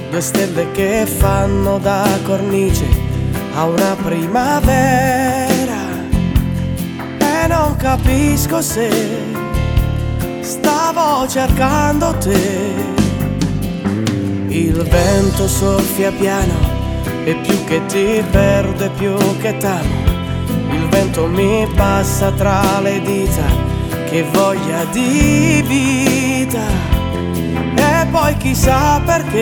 due stelle che fanno da cornice a una primavera. E non capisco se stavo cercando te. Il vento soffia piano e più che ti perdo più che t'amo. Il vento mi passa tra le dita, che voglia di vita. E poi chissà perché